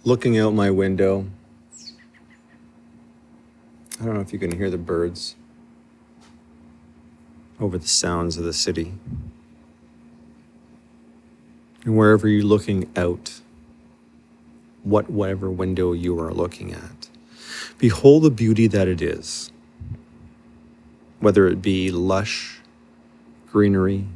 looking out my window. I don't know if you can hear the birds over the sounds of the city. And wherever you're looking out, whatever window you are looking at, behold the beauty that it is. Whether it be lush greenery,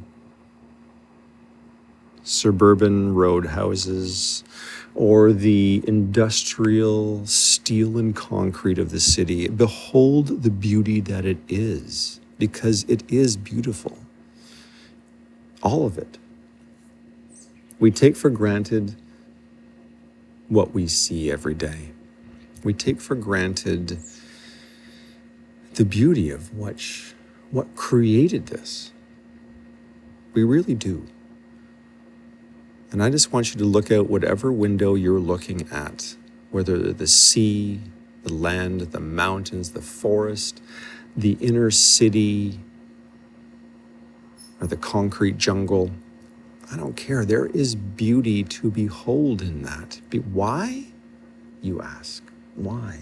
suburban roadhouses, or the industrial steel and concrete of the city, behold the beauty that it is, because it is beautiful. All of it. We take for granted what we see every day. We take for granted the beauty of what created this. We really do. And I just want you to look out whatever window you're looking at, whether the sea, the land, the mountains, the forest, the inner city, or the concrete jungle. I don't care. There is beauty to behold in that. Why? You ask. Why?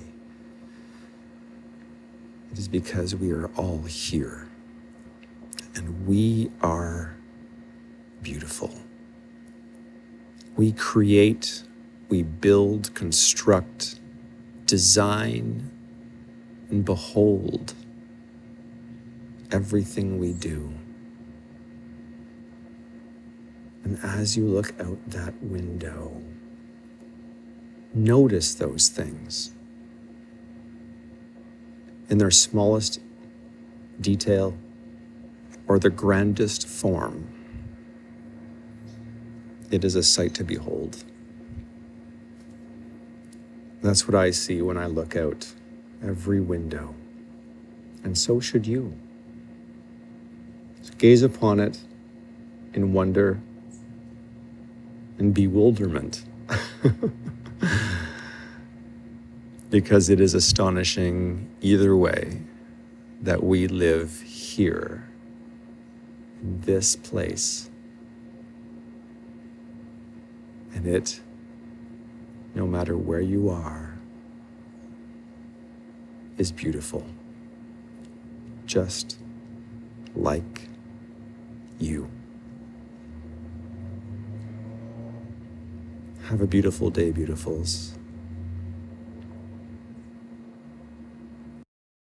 It is because we are all here. And we are beautiful. We create, we build, construct, design, and behold everything we do. And as you look out that window, notice those things in their smallest detail or the grandest form. It is a sight to behold. That's what I see when I look out every window. And so should you. So gaze upon it in wonder and bewilderment. Because it is astonishing either way that we live here, in this place. And it, no matter where you are, is beautiful. Just like you. Have a beautiful day, beautifuls.